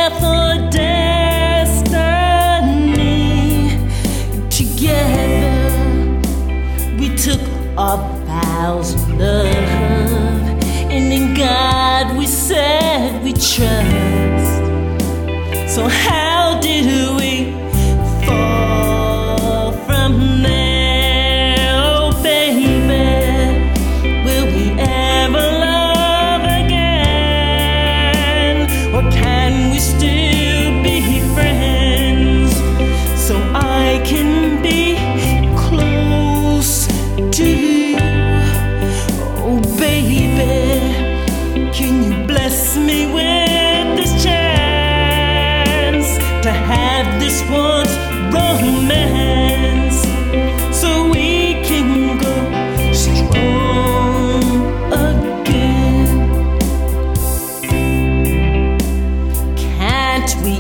for destiny. Together we took our vows of love, and in God we said we trust. So how did we fall from there? Oh baby, will we ever love again? Or can we still be friends, so I can be close to you? Oh baby, can you bless me with this chance to have this once romance, so we can go strong again? Can't we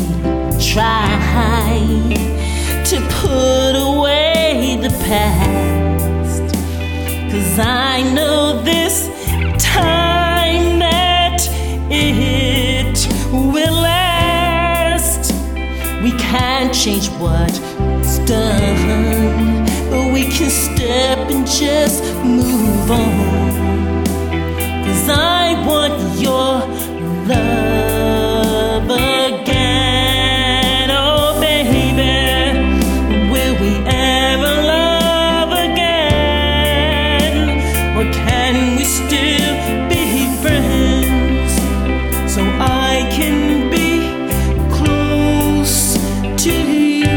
try to put away the past? 'Cause I know this time that it will last. We can't change what's done, but we can step and just move on. 'Cause I want your love again. Oh baby, will we ever love again? Or can we still be friends, so I can be close to you?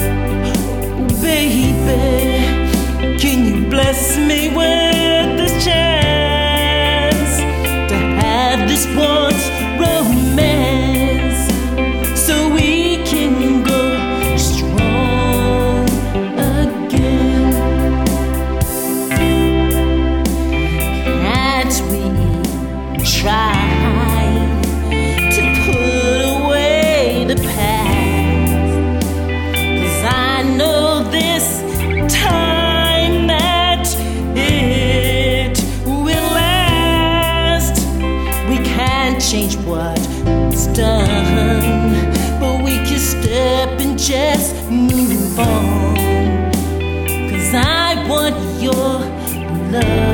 Baby, can you bless me with this chance to have this once romance, so we can go strong again? Can't we try to put away the past? 'Cause I know this time that it will last. We can't change what's done, but we can step and just move on. 'Cause I want your love